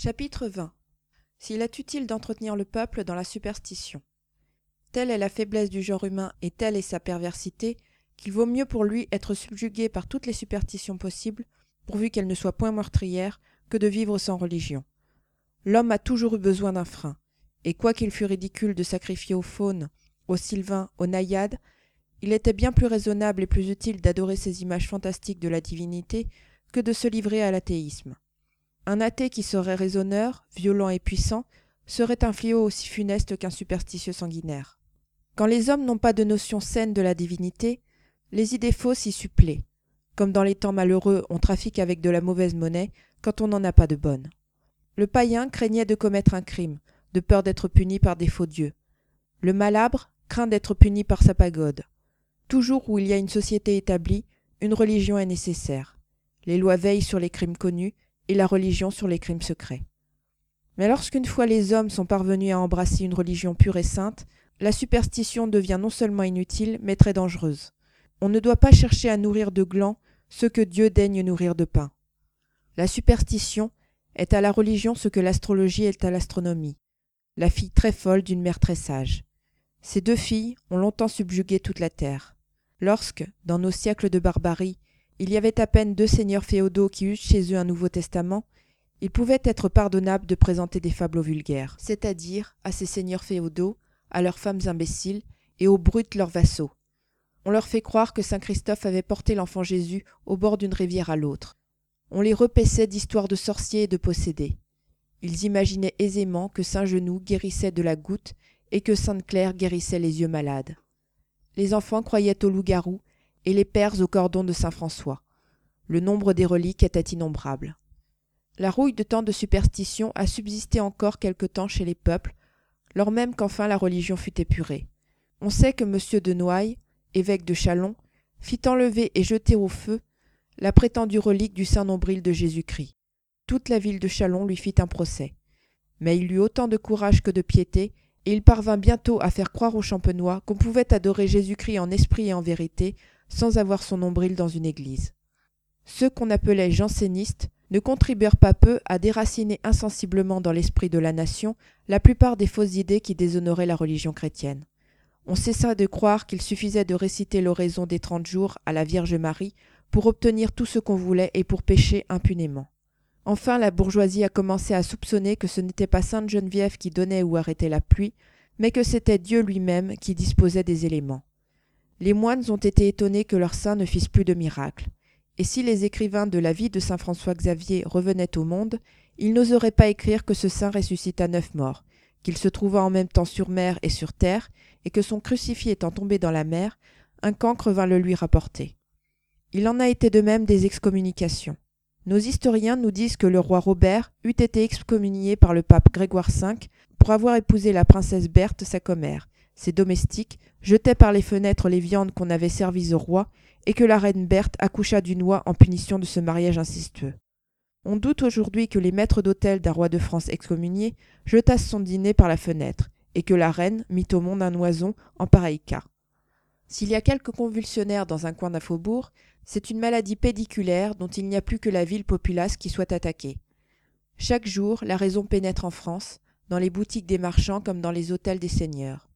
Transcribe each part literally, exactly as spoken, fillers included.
Chapitre vingt. S'il est utile d'entretenir le peuple dans la superstition. Telle est la faiblesse du genre humain et telle est sa perversité, qu'il vaut mieux pour lui être subjugué par toutes les superstitions possibles, pourvu qu'elles ne soient point meurtrières, que de vivre sans religion. L'homme a toujours eu besoin d'un frein, et quoiqu'il fût ridicule de sacrifier aux faunes, aux sylvains, aux naïades, il était bien plus raisonnable et plus utile d'adorer ces images fantastiques de la divinité que de se livrer à l'athéisme. Un athée qui serait raisonneur, violent et puissant, serait un fléau aussi funeste qu'un superstitieux sanguinaire. Quand les hommes n'ont pas de notion saine de la divinité, les idées fausses y suppléent. Comme dans les temps malheureux, on trafique avec de la mauvaise monnaie quand on n'en a pas de bonne. Le païen craignait de commettre un crime, de peur d'être puni par des faux dieux. Le malabre craint d'être puni par sa pagode. Toujours où il y a une société établie, une religion est nécessaire. Les lois veillent sur les crimes connus et la religion sur les crimes secrets. Mais lorsqu'une fois les hommes sont parvenus à embrasser une religion pure et sainte, la superstition devient non seulement inutile, mais très dangereuse. On ne doit pas chercher à nourrir de glands ce que Dieu daigne nourrir de pain. La superstition est à la religion ce que l'astrologie est à l'astronomie, la fille très folle d'une mère très sage. Ces deux filles ont longtemps subjugué toute la terre. Lorsque, dans nos siècles de barbarie, il y avait à peine deux seigneurs féodaux qui eussent chez eux un Nouveau Testament, il pouvait être pardonnable de présenter des fables aux vulgaires, c'est-à-dire à ces seigneurs féodaux, à leurs femmes imbéciles et aux brutes leurs vassaux. On leur fait croire que saint Christophe avait porté l'enfant Jésus au bord d'une rivière à l'autre. On les repaissait d'histoires de sorciers et de possédés. Ils imaginaient aisément que saint Genoux guérissait de la goutte et que sainte Claire guérissait les yeux malades. Les enfants croyaient aux loups-garous et les pères au cordon de saint François. Le nombre des reliques était innombrable. La rouille de tant de superstitions a subsisté encore quelque temps chez les peuples, lors même qu'enfin la religion fut épurée. On sait que M. de Noailles, évêque de Châlons, fit enlever et jeter au feu la prétendue relique du saint nombril de Jésus-Christ. Toute la ville de Châlons lui fit un procès. Mais il eut autant de courage que de piété, et il parvint bientôt à faire croire aux Champenois qu'on pouvait adorer Jésus-Christ en esprit et en vérité, sans avoir son nombril dans une église. Ceux qu'on appelait jansénistes ne contribuèrent pas peu à déraciner insensiblement dans l'esprit de la nation la plupart des fausses idées qui déshonoraient la religion chrétienne. On cessa de croire qu'il suffisait de réciter l'oraison des trente jours à la Vierge Marie pour obtenir tout ce qu'on voulait et pour pécher impunément. Enfin, la bourgeoisie a commencé à soupçonner que ce n'était pas sainte Geneviève qui donnait ou arrêtait la pluie, mais que c'était Dieu lui-même qui disposait des éléments. Les moines ont été étonnés que leurs saints ne fissent plus de miracles. Et si les écrivains de la vie de saint François Xavier revenaient au monde, ils n'oseraient pas écrire que ce saint ressuscita neuf morts, qu'il se trouva en même temps sur mer et sur terre, et que son crucifix étant tombé dans la mer, un cancre vint le lui rapporter. Il en a été de même des excommunications. Nos historiens nous disent que le roi Robert eût été excommunié par le pape Grégoire cinq pour avoir épousé la princesse Berthe, sa commère. Ses domestiques jetaient par les fenêtres les viandes qu'on avait servies au roi et que la reine Berthe accoucha d'une oie en punition de ce mariage incestueux. On doute aujourd'hui que les maîtres d'hôtel d'un roi de France excommunié jetassent son dîner par la fenêtre et que la reine mit au monde un oison en pareil cas. S'il y a quelques convulsionnaires dans un coin d'un faubourg, c'est une maladie pédiculaire dont il n'y a plus que la ville populace qui soit attaquée. Chaque jour, la raison pénètre en France, dans les boutiques des marchands comme dans les hôtels des seigneurs.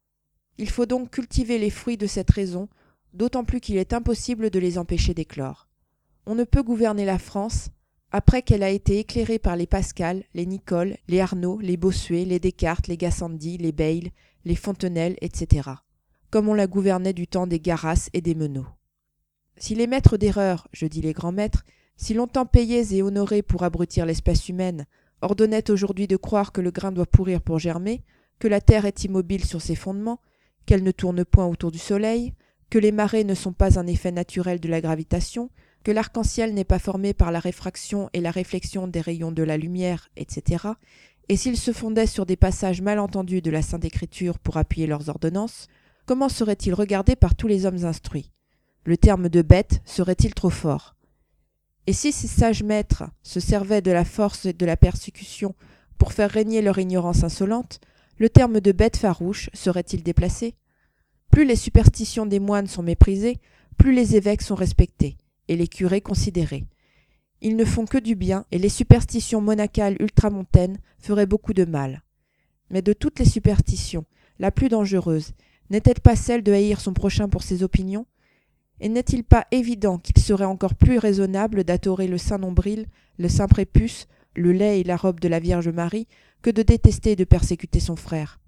Il faut donc cultiver les fruits de cette raison, d'autant plus qu'il est impossible de les empêcher d'éclore. On ne peut gouverner la France après qu'elle a été éclairée par les Pascal, les Nicole, les Arnaud, les Bossuet, les Descartes, les Gassendi, les Bayle, les Fontenelle, et cetera, comme on la gouvernait du temps des Garas et des Menot. Si les maîtres d'erreur, je dis les grands maîtres, si longtemps payés et honorés pour abrutir l'espèce humaine, ordonnaient aujourd'hui de croire que le grain doit pourrir pour germer, que la terre est immobile sur ses fondements, qu'elle ne tourne point autour du soleil, que les marées ne sont pas un effet naturel de la gravitation, que l'arc-en-ciel n'est pas formé par la réfraction et la réflexion des rayons de la lumière, et cetera, et s'ils se fondaient sur des passages mal entendus de la Sainte Écriture pour appuyer leurs ordonnances, comment seraient-ils regardés par tous les hommes instruits ? Le terme de bête serait-il trop fort ? Et si ces sages maîtres se servaient de la force et de la persécution pour faire régner leur ignorance insolente, le terme de bête farouche serait-il déplacé ? Plus les superstitions des moines sont méprisées, plus les évêques sont respectés, et les curés considérés. ils ne font que du bien et les superstitions monacales ultramontaines feraient beaucoup de mal. Mais de toutes les superstitions, la plus dangereuse n'est-elle pas celle de haïr son prochain pour ses opinions ? Et n'est-il pas évident qu'il serait encore plus raisonnable d'adorer le saint nombril, le saint prépuce, le lait et la robe de la Vierge Marie, que de détester et de persécuter son frère ?